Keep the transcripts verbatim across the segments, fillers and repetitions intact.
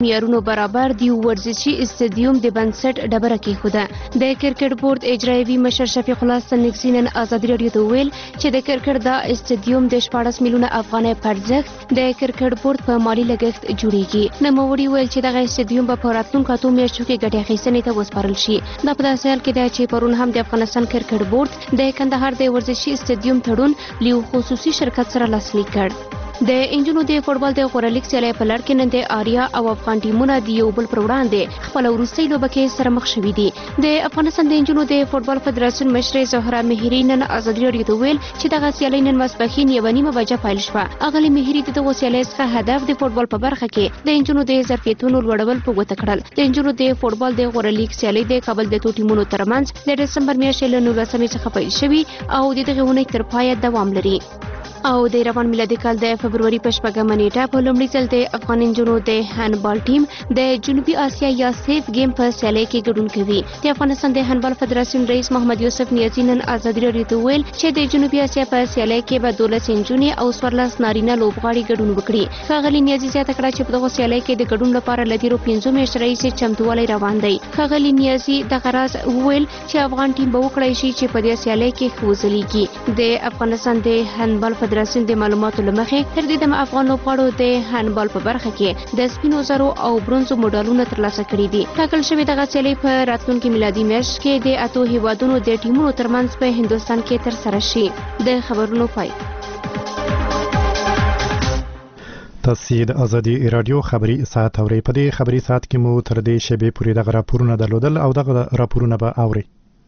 معیارونو برابر د ورزشي استادیوم د بنسټ ډبره کېښوده. د کرکټ بورډ اجرایوي مشر شفیق الله ستنګسي نن ازادي راډیو ته وویل چې د کرکټ دا استادیوم د شپاړس میلیونه افغانۍ په ارزښت د کرکټ بورډ په مالي لګښت جوړیږي. نوموړي وویل چې دغه استادیوم به په راتلونکو اتو میاشتو کې ګټې اخیستنې ته وسپارل شي. دا په داسې حال کې ده چې پرون هم د افغانستان کرکټ بورډ د کندهار د ورزشي استادیوم تړون له یو خصوصي شرکت سره لاسلیک کړ. د انجونو د فوټبال د غوره لیګ سیالۍ په لړ کې نن د آریا او افغان ټیمونه د یو بل پر وړاندې خپله وروستۍ لوبه کې سره مخ شوي دي. د افغانستان د انجونو د فوټبال فدراسیون مشرې زهره مهري نن ازادي راډیو ته وویل چې دغه سیالۍ نن ماسپښین یوه نیمه بجه پیل شوه. اغلې مهري د دغو سیالیو څخه هدف د فوټبال په برخه کې د انجونو د ظرفیتونو لوړول په ګوته کړل. د انجونو د فوټبال د غوره لیګ سیالۍ د کابل د څو ټیمونو ترمنځ د ډسمبر میاشتې له نولسمې څخه پیل شوي او د دغې اونۍ تر پایه دوام لري. او د روان میلادي کال د فبروري په شپږمه نیټه په لومړي ځل د افغان انجونو د هاندبال ټیم د جنوبي اسیا یا سیف گیم په سیالۍ کې ګډون کوي. د افغانستان د هاندبال فدراسیون رئیس محمد یوسف نیازي نن ازادي راډیو ته وویل چې د جنوبي اسیا په سیالۍ کې به دولس انجونې او څوارلس نارینه لوبغاړي ګډون وکړي. ښاغلي نیازي زیاته کړه چې په دغو سیالۍ کې د ګډون لپاره له تېرو پنځو میاشتو راهیسې چمتووالی روان دی. ښاغلي نیازي دغه راز وویل چې افغان ټیم به وکړی شي چې په دې سیالۍ کې ښه وځلیږي. د افغانستان د هاندبال فدراسیون د معلوماتو له مخې تر دې دمه افغان لوبغاړو د هاندبال په برخه کې د سپینو زرو او برونزو مډالونه ترلاسه کړي دي. ټاکل شوې دغه سیالۍ په راتلونکي میلادي میاشت کې د اتو هیوادونو د ټیمونو ترمنځ په هندوستان کې ترسره شي. د خبرونو پای. تاسو د ازادي رادیو خبري ساعت اورئ. په دې خبري ساعت کې مو تر دې شبې پورې دغه راپورونه درلودل او دغه راپورونه به اورئ.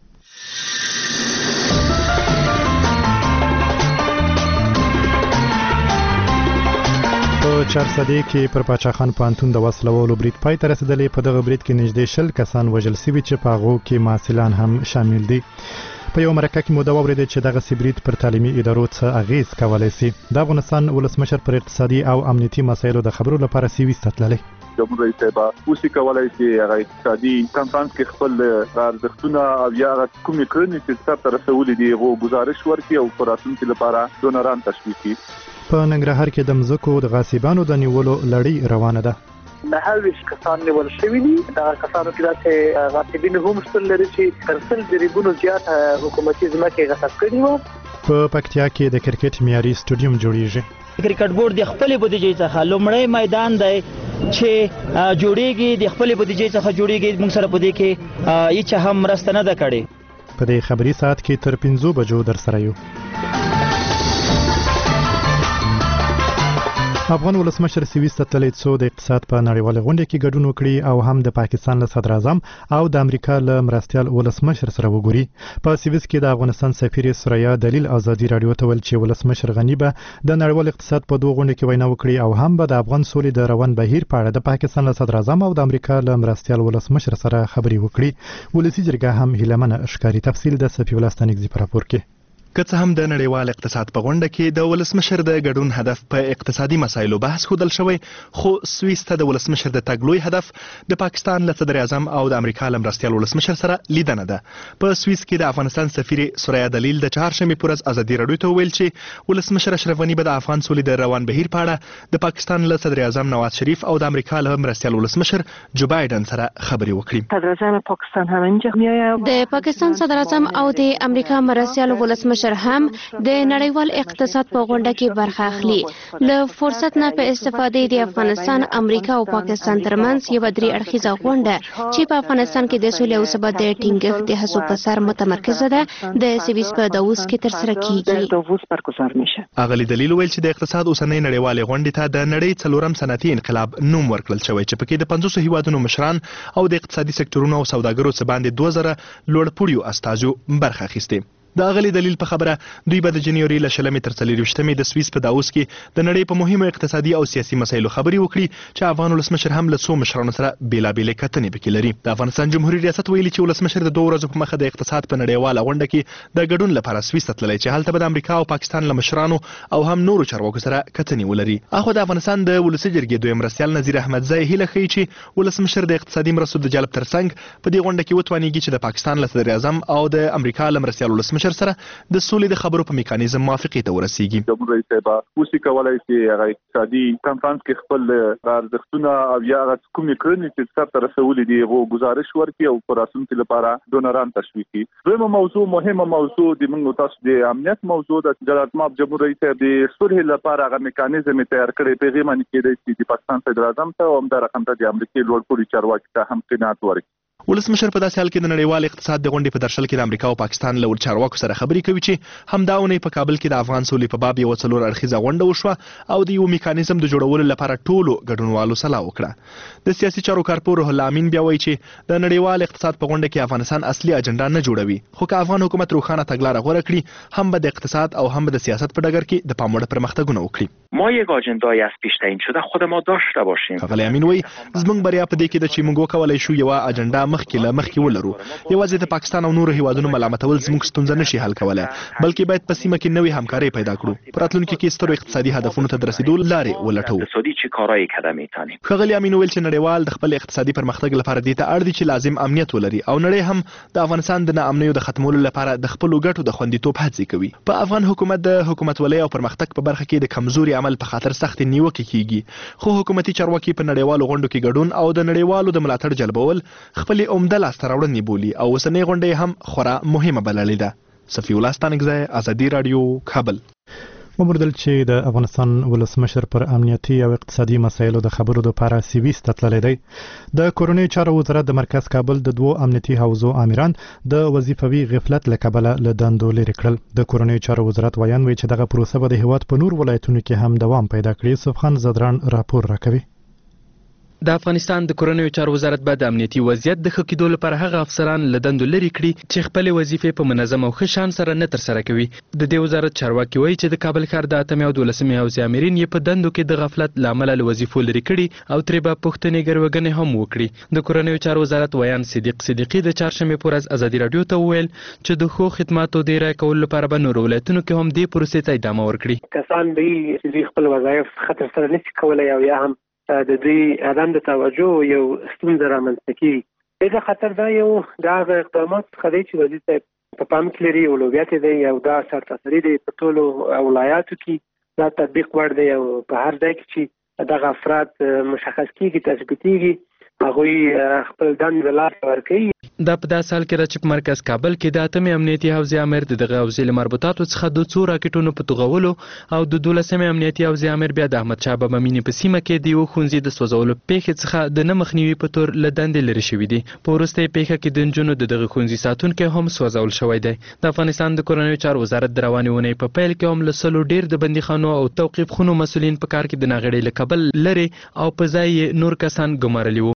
په چارسدې کې پر پاچا خان پوهنتون د وسلوالو برید پای ته رسېدلی. په دغه برید کې نږدې شل کسان وژل سوي چې په هغو کې محصلان هم شامل دي. په یو مرکه کې مو دا واورېده چې دغسې برید پر تعلیمي ادارو څه اغېز کولی سي. د افغانستان ولسمشر پر اقتصادي او امنیتي مسایلو د خبرو لپاره سویس ته تللی. جمهور رئیس صاحب اوس کولای شي هغه اقتصادي کنفرانس کې خپل ارزښتونه او یا کومې کړنې چې سرته رسولي دي هغو ګزارش ورکړي او په راتلونکي لپاره ډونران تشویق کړي. په ننګرهار کې د مځکو د غاصبانو د نیولو لړۍ روانه ده. نهه ویشت کسان نیول شوي دي. دغه کسانو کې داسې غاصبین هم شتون لري چې تر سل جریبونو زیات حکومتي ځمکې غصب کړي وو. په پکتیا کې د کرکټ معیاري سټیډیوم جوړیږي. کرکټ بورډ د خپل بودیجې څخه لومړی میدان دی چې جوړیږي، د خپل بودیجې څخه جوړیږي. موږ سره په دې کې هیڅ هم مرسته نه ده کړې. په دې خبري ساعت کې تر پنځو بجو در سره یو. افغان ولسمشر سویس ته تللی څو د اقتصاد په نړیواله غونډه کې ګډون وکړي او هم د پاکستان له صدر اعظم او د امریکا له مرستیال ولسمشر سره وګوري. په سویس کې د افغانستان سفیر سریا دلیل ازادي راډیو ته ویل چې ولسمشر غنی به د نړیوال اقتصاد په دوه غونډو کې وینا وکړي او هم به د افغان سولې د روان بهیر په اړه د پاکستان له صدر اعظم او د امریکا له مرستیال ولسمشر سره خبرې وکړي. ولسی جرګه هم هیلمنه ښکاری. تفصیل د صفی الله ستانګزي په راپور کې. که څه هم د نړیوال اقتصاد په غونډه کې د ولسمشر د ګډون هدف په اقتصادي مسایلو بحث ښودل شوی، خو سویس ته د ولسمشر د تګ لوی هدف د پاکستان له صدر اعظم او د امریکا له مرستیال ولسمشر سره لیدنه ده. په سویس کې د افغانستان سفیر سریا دلیل د چهارشنبې په ورځ ازادي راډیو ته وویل چې ولسمشر اشرف غني به د افغان سولې د روان بهیر په اړه د پاکستان له صدر اعظم نواز شریف او د امریکا له مرستیال ولسمشر جو بایدن سره خبرې وکړي. صدر اعظم پاکستان هم اینجا میآید. د پاکستان صدر اعظم او د امریکا مرستیال ولسمشر هم د نړیوال اقتصاد په غونډه کې برخه اخلي. له فرصت نه په استفادې د افغانستان، امریکا او پاکستان ترمنځ یو درې اړخیزه غونډه چې په افغانستان کې د سولې او ثبات د ټینګښت د هڅو په سر متمرکزه ده د سویس په داووس کې ترسره کیږي. اغلی دلیل ویل چې د اقتصاد اوسنۍ نړیوالې غونډې ته د نړۍ څلورم صنعتي انقلاب نوم ورکړل شوی چې پکې د پنځوسو هیوادونو مشران او د اقتصادي سکتورونو او سوداګرو څخه باندې دوه زره لوړپوړیو استازو برخه اخیستې. د اغلی دلیل په خبره دوی به د جنوري له شلمې تر څلېرویشتمې د سویس په داووس کې د نړۍ په مهمو اقتصادي او سیاسي مسایلو خبرې وکړي چې افغان ولسمشر هم له څو مشرانو سره بېلابېلې کتنې پکې لري. د افغانستان جمهوري ریاست ویلي چې ولسمشر د دوه ورځو په مخه د اقتصاد په نړیواله غونډه کې د ګډون لپاره سویس ته تللی چې هلته به د امریکا او پاکستان له مشرانو او هم نورو چارواکو سره کتنې ولري. اخو د افغانستان د ولسي جرګې دویم مرستیال نظیر احمدزی هیله ښیي چې ولسمشر د اقتصادي مرستو د جلب ترڅنګ په دې غونډه کې وتوانیږي چې د پاکستان له صدر اعظم او د امریکا له مرستیال ولسمشر ولسمشر سره د سولې د خبرو په میکانیزم موافقه ته ورسیږي. جمهور رئیس صاحب اوسې کولای شي هغه اقتصادي کنفرانس کې خپل ارزښتونه او یا هغه کومې کړنې چې سره رسولې دي هغه گزارش ورکړي او پر راتلونکي لپاره ډونران تشویق کړي. دویمه موضوع مهمه موضوع د موږ تاسو د امنیت موضوع د جلالت ماب جمهور رئیس صاحب د صلح لپاره هغه میکانیزم تیار کړی په غیمه کې د پاکستان صدر اعظم ته او هم د رقم ته د امریکای لوړ پوړي چارواکي ته هم قناعت ورکړي. ولسمشر په داسې حال کې د نړیوال اقتصاد د غونډې په درشل کې د امریکا او پاکستان له چارواکو سره خبرې کوي چې همدا اونۍ په کابل کې د افغان سولې په باب یو څلور اړخیزه غونډه وشوه او د یو میکانیزم د جوړولو لپاره ټولو ګډونوالو سلا وکړه. د سیاسي چارو کارپور روح الله امین بیا وایي چې د نړیوال اقتصاد په غونډه کې افغانستان اصلي اجنډا نه جوړوي، خو که افغان حکومت روښانه تګلاره غوره کړي هم به د اقتصاد او هم به د سیاست په ډګر کې د پام وړ پرمختګونه وکړي. ما یک آجندای از پیش تعیین شده خود ما داشته باشیم. ښاغلی امین وایي زموږ بریا په دې کې ده چې موږ وکولای شو یوه اجنډا مخکې له مخکې ولرو. یوازې د پاکستان او نورو هیوادونو ملامتول زموږ ستونزه نشي حل کولی، بلکې باید په سیمه کې نوې همکارۍ پیدا کړو، په راتلونکي کې سترو اقتصادي هدفونو ته د رسیدو لارې ولټوو. اقتصادي چه کارایی کده میتونیم. ښاغلی امین ویل چې نړیوال د خپل اقتصادي پرمختګ لپاره دې ته اړ دي چې لازم امنیت ولري او نړۍ هم د افغانستان د ناامنیو د ختمولو لپاره د خپلو ګټو د خوندیتوب هڅې کوي. په افغان حکومت د حکومتولۍ او پرمختګ په برخه کې د کمزوري عمل په خاطر سخت نیوکې کیږي، خو حکومتي چارواکي په نړیوالو غونډو کې ګډون او د نړیوالو د ملاتړ جلبول خپل عمده لاسته راوړنې بولي او اوسنۍ غونډه هم خورا مهمه بللې ده. صفي الله ستانکزی، ازادي رادیو، کابل. ومردل چې د افغانستان ولسمشر پر امنیتي او اقتصادي مسایلو د خبرو لپاره سویس ته تللی دی. د کورنۍ چارو وزارت د مرکز کابل د دوو امنیتي حوزو امیران د وظیفوي غفلت له کبله له دندو لرې کړل. د کورنۍ چارو وزارت ویان وی چې دغه پروسه به د هیواد په نور ولایتونو کې هم دوام پیدا کړي. صفخان زدران راپور راکوي. د افغانستان د کورنیو چارو وزارت به د امنیتي وضعیت د ښه کېدو لپاره هغه افسران له دندو لرې کړي چې خپلې وظیفې په منظم او ښه شان سره نه ترسره کوي. د دې وزارت چارواکي وایي چې د کابل ښار د اتمې او دولسمې حوزې امرین یې په دندو کې د غفلت له امله له وظیفو لرې کړي او ترې به پوښتنې ګروګنې هم وکړي. د کورنیو چارو وزارت ویان صدیق صدیقي د چهارشنبې په ورځ ازادي راډیو ته وویل چې د ښو خدماتو د ارائه کولو لپاره به نورو ولایتونو کې هم دې پروسې ته ادامه ورکړي. کسان به چې خپل وظایف ښه ترسره نشي کولی او یا هم د دې عدم د توجه یو ستونزه رامنځته کیږي. دا خطر دا یو د هغه اقدامات څخه دی چې وزیر صاحب په پام کې لري، اولویت دی او دا سرتاسري دی په ټولو ولایاتو کې دا تطبیق وړ دی او په هر ځای کې چې دغه افراد مشخص کیږي، تثبیتیږي، هغوی خپل دندې له لاسه ورکوي. دا په داسې حال کې ده چې په مرکز کابل کې د اتمې امنیتي حوزې امر د دغه حوزې له مربوطاتو څخه د څو راکټونو په توغولو او د دولسمې امنیتي حوزې امر بیا د احمدشاه بابا مینې په سیمه کې د یوه ښوونځي د سوځولو پیښې څخه د نه مخنیوي په تور له دندې لرې شوي دي. په وروستۍ پیښه کې د نجونو د دغه ښوونځي ساتونکی هم سوځول شوی دی. د افغانستان د کورنیو چارو وزارت د روانې اونۍ په پیل کې هم له سلو ډېر د بندیخانو او توقیف خونو مسؤلین په کار کې د ناغېړۍ له کبل لرې او په ځای یې نور کسان ګمارلي وو.